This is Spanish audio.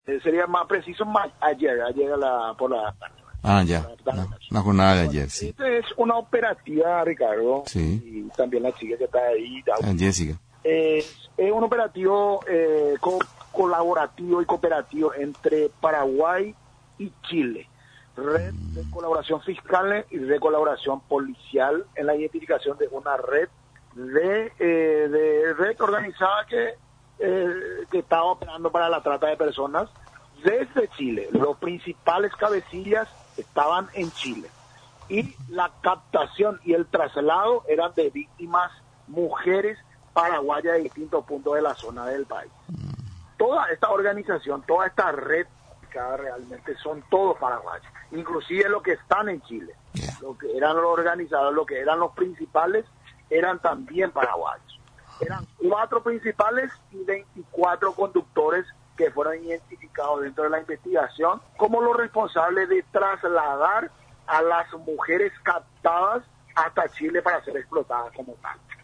Sería más preciso ayer por la tarde. Ya, la jornada de ayer, sí. Esta es una operativa, Ricardo, sí. Y también la chica que está ahí. Jessica. Es un operativo colaborativo y cooperativo entre Paraguay y Chile. Red de colaboración fiscal y de colaboración policial en la identificación de una red de red organizada que estaba operando para la trata de personas desde Chile. Los principales cabecillas estaban en Chile y la captación y el traslado eran de víctimas mujeres paraguayas de distintos puntos de la zona del país. Toda esta organización, toda esta red realmente son todos paraguayos, inclusive los que están en Chile, lo que eran los organizadores, lo que eran los principales eran también paraguayos. Eran 4 principales y 24 conductores que fueron identificados dentro de la investigación como los responsables de trasladar a las mujeres captadas hasta Chile para ser explotadas como tal.